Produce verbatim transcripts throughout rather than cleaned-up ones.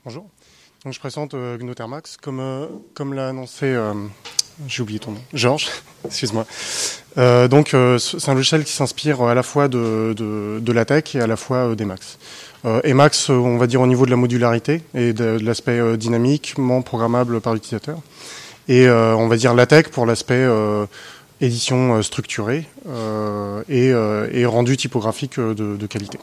Bonjour. Donc, je présente euh, GNU-Thermax. Comme, euh, comme l'a annoncé, euh, j'ai oublié ton nom, Georges, excuse-moi. Euh, donc, euh, c'est un logiciel qui s'inspire à la fois de, de, de la tech et à la fois euh, d'Emacs. Euh, Emacs, euh, on va dire au niveau de la modularité et de, de l'aspect euh, dynamiquement programmable par l'utilisateur. Et euh, on va dire la tech pour l'aspect euh, édition euh, structurée euh, et, euh, et rendu typographique euh, de, de qualité.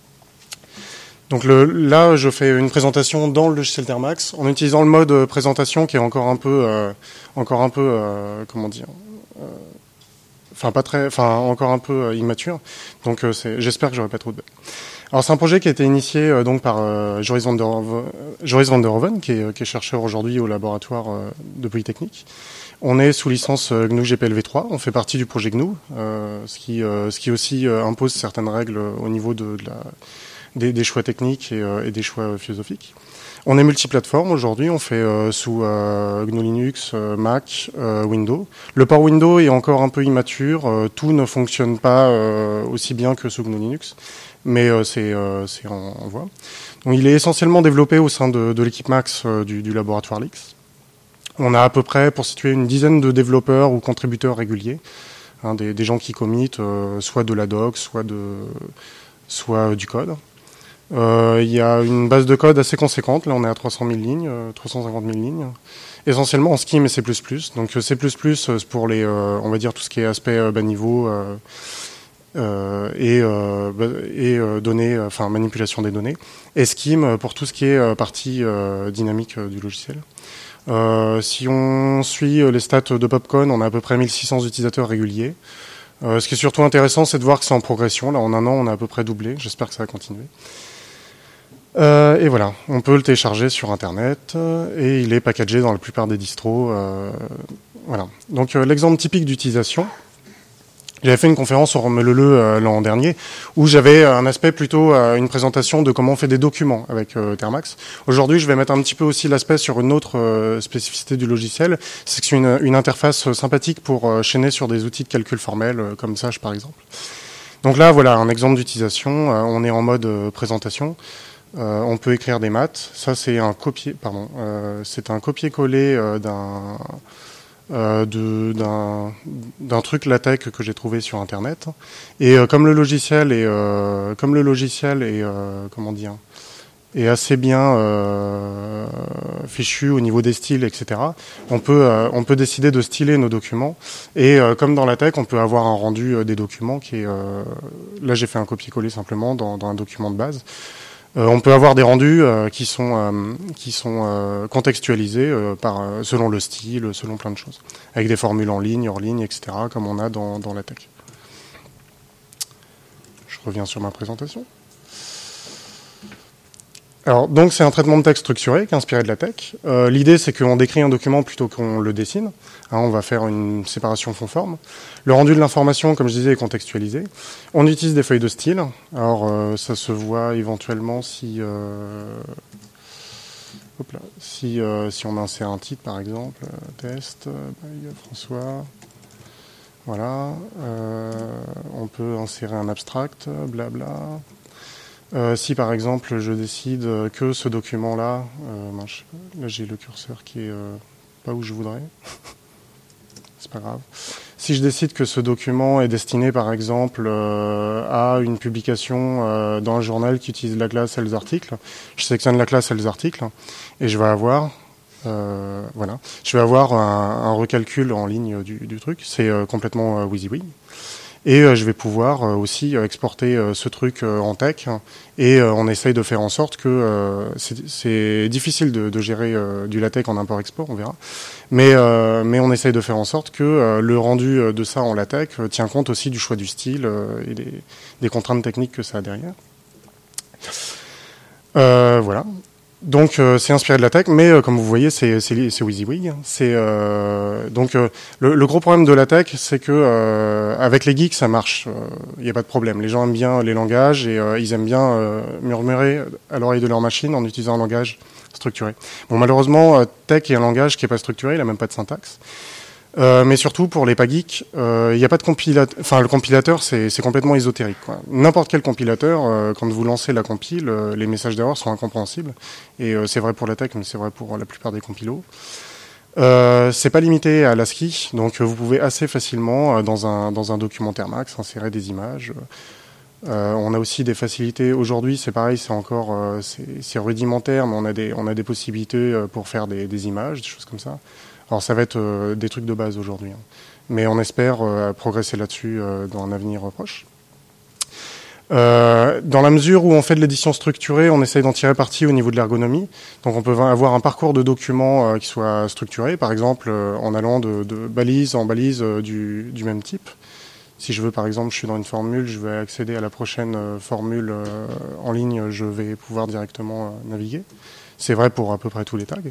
Donc le, là, je fais une présentation dans le logiciel Thermax en utilisant le mode euh, présentation qui est encore un peu, euh, encore un peu, euh, comment dire, euh, enfin pas très, enfin encore un peu euh, immature. Donc euh, c'est, j'espère que j'aurai pas trop de bugs. Alors c'est un projet qui a été initié euh, donc par euh, Joris van der, Joris van der Hoven, qui est, qui est chercheur aujourd'hui au laboratoire euh, de Polytechnique. On est sous licence euh, G N U G P L v trois. On fait partie du projet G N U, euh, ce qui, euh, ce qui aussi euh, impose certaines règles au niveau de, de la Des, des choix techniques et, euh, et des choix euh, philosophiques. On est multiplateforme aujourd'hui, on fait euh, sous euh, G N U Linux, euh, Mac, euh, Windows. Le port Windows est encore un peu immature, euh, tout ne fonctionne pas euh, aussi bien que sous G N U Linux, mais euh, c'est euh, en, en voie. Donc, il est essentiellement développé au sein de, de l'équipe Max euh, du, du laboratoire L I X. On a à peu près, pour situer, une dizaine de développeurs ou contributeurs réguliers, hein, des, des gens qui committent euh, soit de la doc, soit, de, soit euh, du code. Euh, il y a une base de code assez conséquente. Là, on est à trois cent mille lignes, euh, trois cent cinquante mille lignes, essentiellement en Scheme et C plus plus. Donc C plus plus pour les, euh, on va dire tout ce qui est aspect euh, bas niveau euh, euh, et, euh, et euh, données, enfin manipulation des données, et Scheme pour tout ce qui est euh, partie euh, dynamique euh, du logiciel. Euh, si on suit les stats de Popcon, on a à peu près mille six cents utilisateurs réguliers. Euh, ce qui est surtout intéressant, c'est de voir que c'est en progression. Là, en un an, on a à peu près doublé. J'espère que ça va continuer. Euh, et voilà, on peut le télécharger sur Internet euh, et il est packagé dans la plupart des distros. Euh, voilà. Donc euh, l'exemple typique d'utilisation, j'avais fait une conférence au Romelele euh, l'an dernier où j'avais un aspect plutôt euh, une présentation de comment on fait des documents avec euh, Thermax. Aujourd'hui, je vais mettre un petit peu aussi l'aspect sur une autre euh, spécificité du logiciel, c'est que c'est une, une interface sympathique pour euh, chaîner sur des outils de calcul formel euh, comme Sage par exemple. Donc là, voilà un exemple d'utilisation. Euh, on est en mode euh, présentation. Euh, on peut écrire des maths. Ça, c'est un copier, pardon, euh, c'est un copier-coller euh, d'un euh, d'un d'un truc LaTeX que j'ai trouvé sur Internet. Et euh, comme le logiciel est, euh, comme le logiciel est, euh, comment dire, est assez bien euh, fichu au niveau des styles, et cetera. On peut, euh, on peut décider de styler nos documents. Et euh, comme dans LaTeX, on peut avoir un rendu euh, des documents qui est, euh, là, j'ai fait un copier-coller simplement dans, dans un document de base. Euh, on peut avoir des rendus euh, qui sont, euh, qui sont euh, contextualisés euh, par, euh, selon le style, selon plein de choses, avec des formules en ligne, hors ligne, et cetera, comme on a dans, dans LaTeX. Je reviens sur ma présentation. Alors, donc, c'est un traitement de texte structuré qui est inspiré de LaTeX. Euh, L'idée, c'est qu'on décrit un document plutôt qu'on le dessine. Hein, on va faire une séparation fond-forme. Le rendu de l'information, comme je disais, est contextualisé. On utilise des feuilles de style. Alors, euh, ça se voit éventuellement si, euh, hop là, si, euh, si on insère un titre, par exemple, euh, test, by François. Voilà. Euh, on peut insérer un abstract, blabla. Euh, si par exemple je décide que ce document-là, euh, là j'ai le curseur qui est euh, pas où je voudrais, c'est pas grave. Si je décide que ce document est destiné par exemple euh, à une publication euh, dans un journal qui utilise la classe Else articles, je sélectionne la classe Else articles et je vais avoir, euh, voilà, je vais avoir un, un recalcul en ligne du, du truc. C'est euh, complètement euh, WYSIWYG. Et euh, je vais pouvoir euh, aussi euh, exporter euh, ce truc euh, en tech. Et euh, on essaye de faire en sorte que euh, c'est difficile de, de gérer euh, du LaTeX en import-export, on verra. Mais, euh, mais on essaye de faire en sorte que euh, le rendu de ça en LaTeX euh, tient compte aussi du choix du style euh, et des, des contraintes techniques que ça a derrière. Euh, voilà. Donc euh, c'est inspiré de LaTeX, mais euh, comme vous voyez, c'est WYSIWYG. C'est euh, donc euh, le, le gros problème de LaTeX, c'est que euh, avec les geeks, ça marche. Il n'y a pas de problème. Les gens aiment bien les langages et euh, ils aiment bien euh, murmurer à l'oreille de leur machine en utilisant un langage structuré. Bon, malheureusement, euh, Tech est un langage qui n'est pas structuré, il n'a même pas de syntaxe. Euh, mais surtout pour les pas geeks, il euh, n'y a pas de compilateur. Enfin, le compilateur, c'est complètement ésotérique. N'importe quel compilateur, euh, quand vous lancez la compile, euh, les messages d'erreur sont incompréhensibles. Et euh, c'est vrai pour la tech, mais c'est vrai pour la plupart des compilos. Euh, c'est pas limité à l'ASCII, donc euh, vous pouvez assez facilement, euh, dans un dans un documentaire Max, insérer des images. Euh, on a aussi des facilités. Aujourd'hui, c'est pareil, c'est encore euh, c'est rudimentaire, mais on a des on a des possibilités pour faire des, des images, des choses comme ça. Alors ça va être euh, des trucs de base aujourd'hui, hein. Mais on espère euh, progresser là-dessus euh, dans un avenir proche. Euh, dans la mesure où on fait de l'édition structurée, on essaye d'en tirer parti au niveau de l'ergonomie. Donc on peut avoir un parcours de documents euh, qui soit structuré, par exemple euh, en allant de, de balise en balise euh, du, du même type. Si je veux, par exemple, je suis dans une formule, je vais accéder à la prochaine euh, formule euh, en ligne, je vais pouvoir directement euh, naviguer. C'est vrai pour à peu près tous les tags.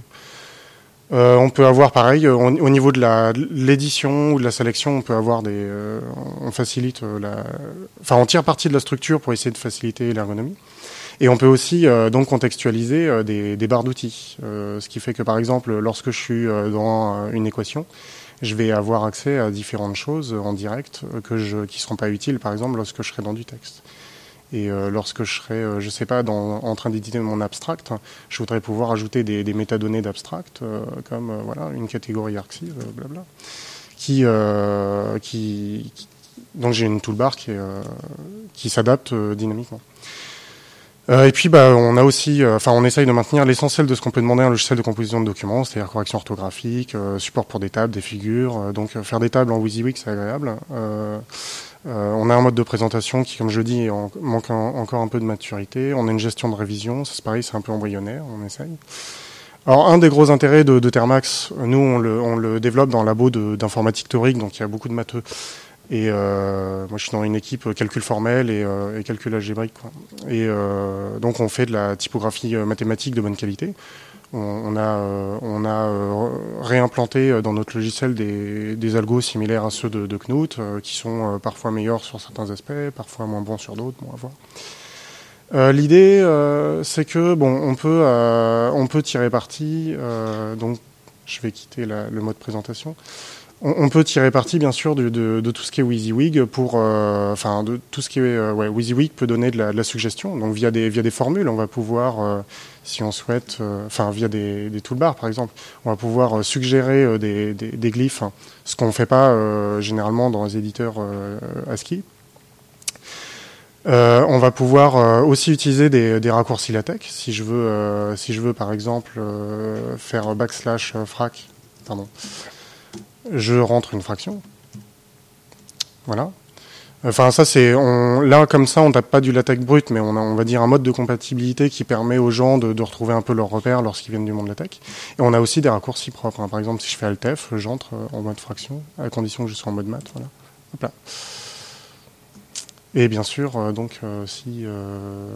Euh, on peut avoir pareil au, au niveau de l'édition ou de la sélection, on peut avoir des, euh, on facilite la, enfin on tire parti de la structure pour essayer de faciliter l'ergonomie. Et on peut aussi euh, donc contextualiser euh, des, des barres d'outils, euh, ce qui fait que par exemple lorsque je suis euh, dans une équation, je vais avoir accès à différentes choses en direct que je, qui seront pas utiles par exemple lorsque je serai dans du texte. Et euh, lorsque je serai, euh, je sais pas, dans, en train d'éditer mon abstract, je voudrais pouvoir ajouter des, des métadonnées d'abstract, euh, comme euh, voilà une catégorie archive, euh, blabla, qui, euh, qui, qui donc j'ai une toolbar qui, euh, qui s'adapte euh, dynamiquement. Euh, et puis bah on a aussi, enfin euh, on essaye de maintenir l'essentiel de ce qu'on peut demander à un logiciel de composition de documents, c'est-à-dire correction orthographique, euh, support pour des tables, des figures. Euh, donc euh, faire des tables en WYSIWYG c'est agréable. Euh, Euh, on a un mode de présentation qui, comme je dis, en, manque un, encore un peu de maturité. On a une gestion de révision, c'est pareil, c'est un peu embryonnaire, on essaye. Alors, un des gros intérêts de, de Thermax, nous, on le, on le développe dans le labo d'informatique théorique, donc il y a beaucoup de matheux. Et euh, moi, je suis dans une équipe calcul formel et, euh, et calcul algébrique, quoi. Et euh, donc, on fait de la typographie mathématique de bonne qualité. On a, euh, on a euh, réimplanté dans notre logiciel des, des algos similaires à ceux de, de Knut, euh, qui sont euh, parfois meilleurs sur certains aspects, parfois moins bons sur d'autres, bon à voir. Euh, L'idée, euh, c'est que bon, on peut, euh, on peut tirer parti. Euh, donc, je vais quitter la, le mode présentation. On, on peut tirer parti, bien sûr, de, de, de tout ce qui est WYSIWYG pour, euh, enfin, de tout ce qui est, euh, ouais, WYSIWYG peut donner de la, de la suggestion. Donc, via des, via des formules, on va pouvoir euh, si on souhaite, euh, enfin via des, des toolbars par exemple, on va pouvoir euh, suggérer euh, des, des, des glyphes, hein, ce qu'on ne fait pas euh, généralement dans les éditeurs euh, ASCII. Euh, on va pouvoir euh, aussi utiliser des, des raccourcis LaTeX. Si je veux, euh, si je veux par exemple euh, faire backslash frac, pardon, je rentre une fraction. Voilà. Enfin, ça, c'est. Là, comme ça, on tape pas du LaTeX brut, mais on a, on va dire, un mode de compatibilité qui permet aux gens de, de retrouver un peu leurs repères lorsqu'ils viennent du monde LaTeX. Et on a aussi des raccourcis propres, hein. Par exemple, si je fais Alt F, j'entre en mode fraction, à condition que je sois en mode maths. Voilà. Hop là. Et bien sûr, euh, donc, euh, si, euh,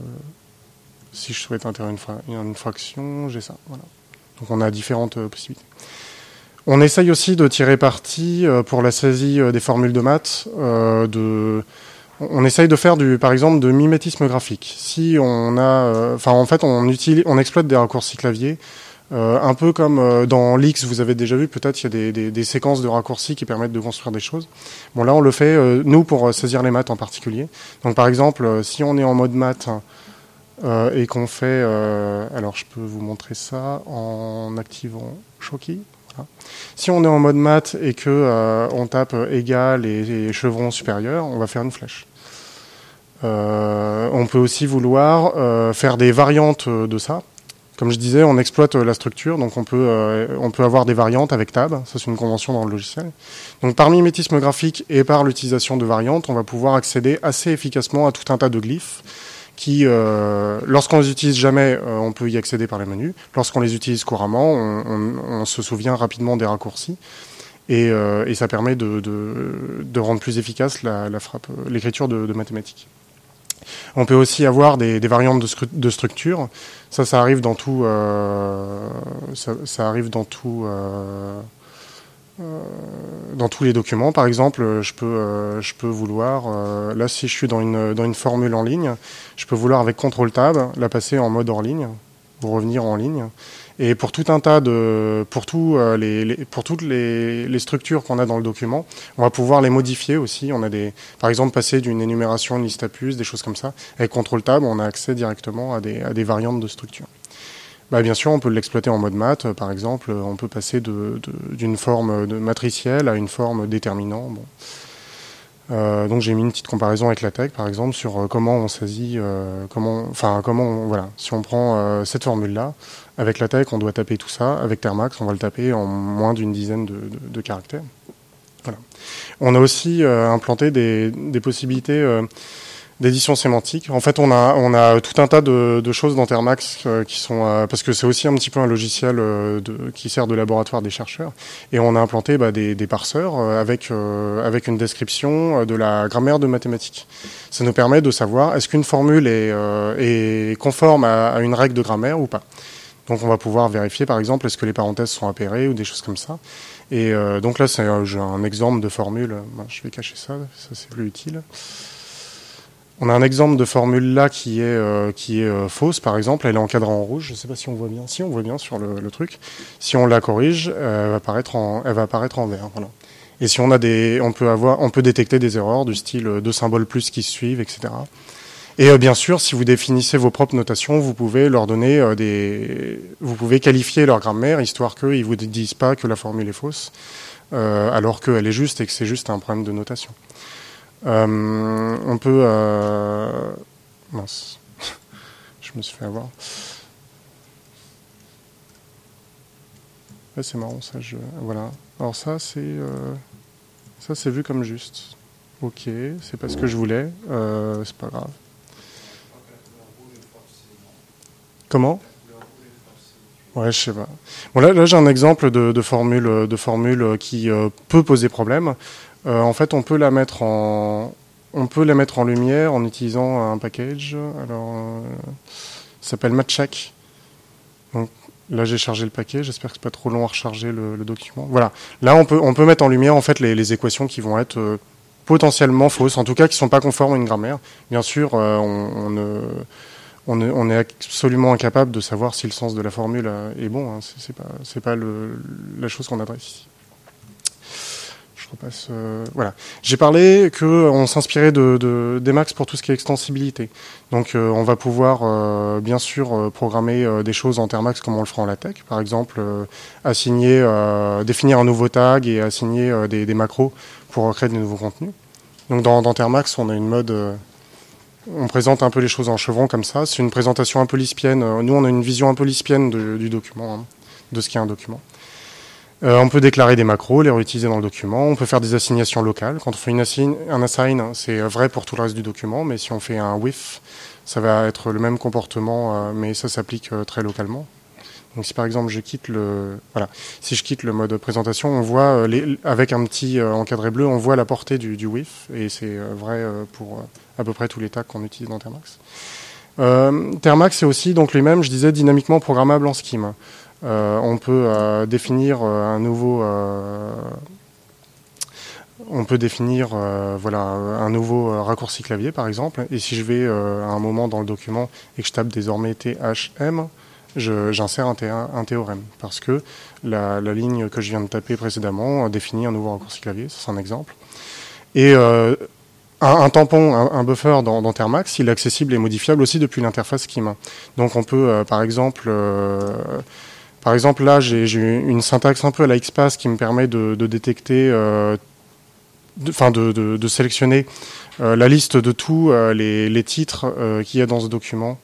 si je souhaite intégrer une, fra une fraction, j'ai ça. Voilà. Donc, on a différentes euh, possibilités. On essaye aussi de tirer parti euh, pour la saisie euh, des formules de maths. Euh, de, on essaye de faire du, par exemple, de mimétisme graphique. Si on a, enfin, euh, en fait, on utilise, on exploite des raccourcis clavier, euh, un peu comme euh, dans l'X, vous avez déjà vu, peut-être, il y a des, des, des séquences de raccourcis qui permettent de construire des choses. Bon, là, on le fait euh, nous pour saisir les maths en particulier. Donc, par exemple, euh, si on est en mode maths euh, et qu'on fait, euh, alors, je peux vous montrer ça en activant Shoki. Si on est en mode maths et que euh, on tape égal et, et chevron supérieur, on va faire une flèche. Euh, on peut aussi vouloir euh, faire des variantes de ça. Comme je disais, on exploite la structure, donc on peut, euh, on peut avoir des variantes avec tab. Ça, c'est une convention dans le logiciel. Donc, par mimétisme graphique et par l'utilisation de variantes, on va pouvoir accéder assez efficacement à tout un tas de glyphes qui, euh, lorsqu'on les utilise jamais, euh, on peut y accéder par les menus. Lorsqu'on les utilise couramment, on, on, on se souvient rapidement des raccourcis. Et, euh, et ça permet de, de, de rendre plus efficace la, la frappe, l'écriture de, de mathématiques. On peut aussi avoir des, des variantes de, de structure. Ça, ça arrive dans tout. Euh, ça, ça arrive dans tout. Euh, euh, dans tous les documents. Par exemple, je peux, euh, je peux vouloir. Euh, là, si je suis dans une dans une formule en ligne, je peux vouloir avec contrôle tab la passer en mode hors ligne, pour revenir en ligne. Et pour tout un tas de, pour tout, euh, les, les, pour toutes les, les structures qu'on a dans le document, on va pouvoir les modifier aussi. On a des, par exemple, passer d'une énumération à une liste à puces, des choses comme ça. Avec contrôle tab, on a accès directement à des, à des variantes de structure. Bah, bien sûr, on peut l'exploiter en mode maths. Par exemple, on peut passer de, de, d'une forme de matricielle à une forme déterminant. Bon. Euh, donc j'ai mis une petite comparaison avec LaTeX, par exemple, sur euh, comment on saisit, euh, comment, enfin comment, on, voilà, si on prend euh, cette formule-là, avec LaTeX, on doit taper tout ça. Avec Termax, on va le taper en moins d'une dizaine de, de, de caractères. Voilà. On a aussi euh, implanté des, des possibilités euh, d'édition sémantique. En fait, on a, on a tout un tas de, de choses dans Termax euh, qui sont, euh, parce que c'est aussi un petit peu un logiciel euh, de, qui sert de laboratoire des chercheurs, et on a implanté bah, des, des parseurs euh, avec euh, avec une description euh, de la grammaire de mathématiques. Ça nous permet de savoir est-ce qu'une formule est, euh, est conforme à, à une règle de grammaire ou pas. Donc, on va pouvoir vérifier, par exemple, est-ce que les parenthèses sont appairées ou des choses comme ça. Et euh, donc là, c'est euh, j'ai un exemple de formule. Bon, je vais cacher ça, ça c'est plus utile. On a un exemple de formule là qui est, euh, qui est euh, fausse, par exemple. Elle est encadrée en rouge. Je ne sais pas si on voit bien. Si, on voit bien sur le, le truc. Si on la corrige, euh, elle va apparaître en, elle va apparaître en vert. Voilà. Et si on a des, on peut avoir, on peut détecter des erreurs du style euh, deux symboles plus qui se suivent, et cetera. Et euh, bien sûr, si vous définissez vos propres notations, vous pouvez leur donner euh, des, vous pouvez qualifier leur grammaire, histoire qu'ils ne vous disent pas que la formule est fausse, euh, alors qu'elle est juste et que c'est juste un problème de notation. Euh, on peut... Euh... Mince. Je me suis fait avoir. Là, c'est marrant, ça. Je... Voilà. Alors ça, c'est... Euh... Ça, c'est vu comme juste. Ok, c'est pas ce que je voulais. Euh, c'est pas grave. Comment ? Ouais, je sais pas. Bon, là, là j'ai un exemple de, de formule, de formule qui euh, peut poser problème. Euh, en fait, on peut la mettre en, on peut la mettre en lumière en utilisant un package. Alors, euh, ça s'appelle MathCheck. Donc là, j'ai chargé le paquet. J'espère que c'est pas trop long à recharger le, le document. Voilà. Là, on peut, on peut mettre en lumière en fait les, les équations qui vont être euh, potentiellement fausses, en tout cas qui sont pas conformes à une grammaire. Bien sûr, euh, on, on ne On est, on est absolument incapable de savoir si le sens de la formule est bon. Hein. C'est, c'est pas, c'est pas le, la chose qu'on adresse ici. Je repasse. Euh, voilà. J'ai parlé qu'on s'inspirait de, de d'Emacs pour tout ce qui est extensibilité. Donc, euh, on va pouvoir euh, bien sûr euh, programmer euh, des choses en Termax comme on le fera en LaTeX. Par exemple, euh, assigner, euh, définir un nouveau tag et assigner euh, des, des macros pour créer de nouveaux contenus. Donc, dans, dans Termax, on a une mode. Euh, On présente un peu les choses en chevron comme ça. C'est une présentation un peu lispienne. Nous, on a une vision un peu lispienne de, du document, hein, de ce qu'est un document. Euh, on peut déclarer des macros, les réutiliser dans le document. On peut faire des assignations locales. Quand on fait une assign, un assign, c'est vrai pour tout le reste du document, mais si on fait un with, ça va être le même comportement, euh, mais ça s'applique euh, très localement. Donc si par exemple je quitte le, voilà, si je quitte le mode présentation, on voit euh, les, avec un petit euh, encadré bleu, on voit la portée du, du with, et c'est euh, vrai euh, pour euh, à peu près tous les tags qu'on utilise dans Termax. Euh, Termax c'est aussi donc lui-même, je disais, dynamiquement programmable en scheme. Euh, on peut euh, définir euh, un nouveau, euh, on peut définir euh, voilà un nouveau euh, raccourci clavier par exemple. Et si je vais euh, à un moment dans le document et que je tape désormais T H M, je, j'insère un, thé, un théorème parce que la, la ligne que je viens de taper précédemment définit un nouveau raccourci clavier. Ça, c'est un exemple. Et euh, Un, un tampon, un, un buffer dans, dans Termax, il est accessible et modifiable aussi depuis l'interface scheme. Donc on peut, euh, par exemple, euh, par exemple là, j'ai, j'ai une syntaxe un peu à la XPath qui me permet de, de détecter, euh, enfin de, de, de, de sélectionner euh, la liste de tous euh, les, les titres euh, qu'il y a dans ce document.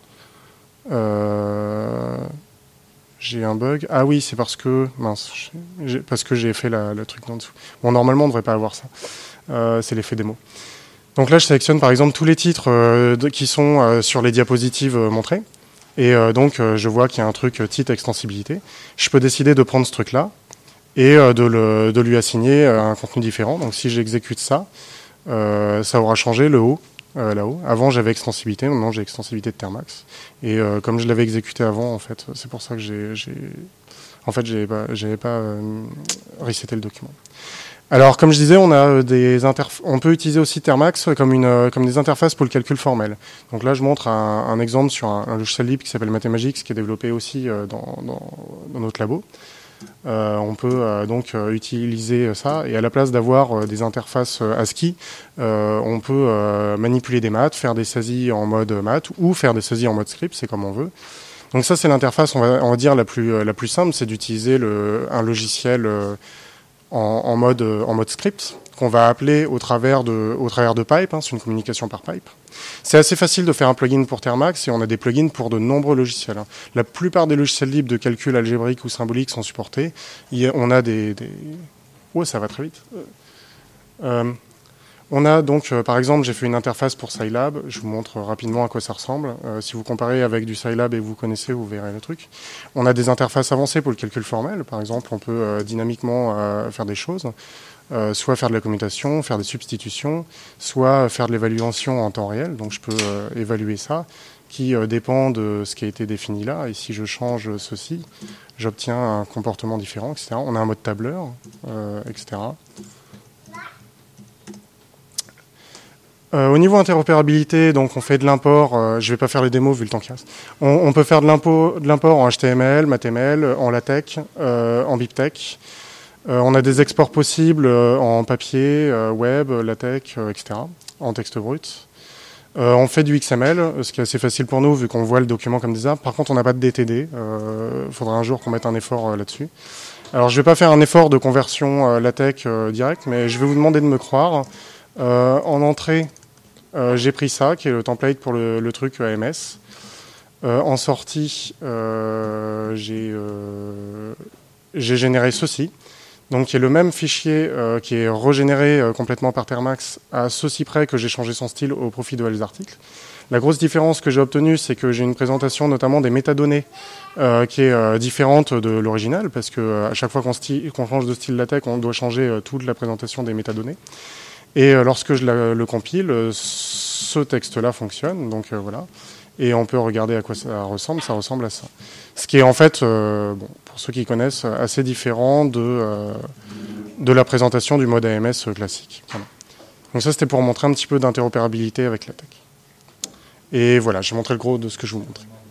Euh, j'ai un bug. Ah oui, c'est parce que mince, j'ai, parce que j'ai fait la, le truc en dessous. Bon, normalement, on ne devrait pas avoir ça. Euh, c'est l'effet démo. Donc là, je sélectionne par exemple tous les titres euh, de, qui sont euh, sur les diapositives euh, montrées. Et euh, donc, euh, je vois qu'il y a un truc euh, titre extensibilité. Je peux décider de prendre ce truc-là et euh, de, le, de lui assigner euh, un contenu différent. Donc, si j'exécute ça, euh, ça aura changé le haut, euh, là-haut. Avant, j'avais extensibilité. Maintenant, j'ai extensibilité de Termax. Et euh, comme je l'avais exécuté avant, en fait, c'est pour ça que j'ai, j'ai En fait, j'avais pas, j'avais pas euh, reseté le document. Alors, comme je disais, on a des interf- on peut utiliser aussi Thermax comme une comme des interfaces pour le calcul formel. Donc là, je montre un, un exemple sur un, un logiciel libre qui s'appelle Mathemagix, qui est développé aussi euh, dans, dans, dans notre labo. Euh, on peut euh, donc euh, utiliser ça, et à la place d'avoir euh, des interfaces euh, ASCII, euh, on peut euh, manipuler des maths, faire des saisies en mode maths ou faire des saisies en mode script, c'est comme on veut. Donc ça, c'est l'interface, on va, on va dire la plus euh, la plus simple, c'est d'utiliser le un logiciel euh, En, en, mode, en mode script, qu'on va appeler au travers de, au travers de pipe, hein, c'est une communication par pipe. C'est assez facile de faire un plugin pour Thermax, et on a des plugins pour de nombreux logiciels. Hein. La plupart des logiciels libres de calcul algébrique ou symbolique sont supportés. Il y a, on a des... des... Oh, ça va très vite. Euh, on a donc, euh, par exemple, j'ai fait une interface pour Scilab. Je vous montre rapidement à quoi ça ressemble. Euh, si vous comparez avec du Scilab et vous connaissez, vous verrez le truc. On a des interfaces avancées pour le calcul formel. Par exemple, on peut euh, dynamiquement euh, faire des choses, euh, soit faire de la commutation, faire des substitutions, soit faire de l'évaluation en temps réel. Donc, je peux euh, évaluer ça, qui euh, dépend de ce qui a été défini là. Et si je change ceci, j'obtiens un comportement différent, et cetera. On a un mode tableur, euh, et cetera. Euh, au niveau interopérabilité, donc on fait de l'import, euh, je vais pas faire les démos vu le temps qu'il reste. On, on peut faire de l'import en H T M L, MathML, en LaTeX, euh, en BibTeX. Euh, on a des exports possibles euh, en papier, euh, web, LaTeX, euh, et cetera, en texte brut. Euh, on fait du X M L, ce qui est assez facile pour nous vu qu'on voit le document comme des arbres. Par contre, on n'a pas de D T D. Il euh, faudra un jour qu'on mette un effort euh, là-dessus. Alors, je vais pas faire un effort de conversion euh, LaTeX euh, direct, mais je vais vous demander de me croire. Euh, en entrée, Euh, j'ai pris ça, qui est le template pour le, le truc A M S. Euh, en sortie, euh, j'ai euh, généré ceci, donc qui est le même fichier euh, qui est régénéré euh, complètement par Thermax, à ceci près que j'ai changé son style au profit de les articles. La grosse différence que j'ai obtenue, c'est que j'ai une présentation notamment des métadonnées euh, qui est euh, différente de l'original, parce que euh, à chaque fois qu'on qu'on change de style LaTeX, on doit changer euh, toute la présentation des métadonnées. Et euh, lorsque je la, le compile, euh, ce texte-là fonctionne, donc euh, voilà. Et on peut regarder à quoi ça ressemble, ça ressemble à ça. Ce qui est en fait, euh, bon, pour ceux qui connaissent, assez différent de, euh, de la présentation du mode A M S classique. Voilà. Donc ça, c'était pour montrer un petit peu d'interopérabilité avec LaTeX. Et voilà, j'ai montré le gros de ce que je vous montrais.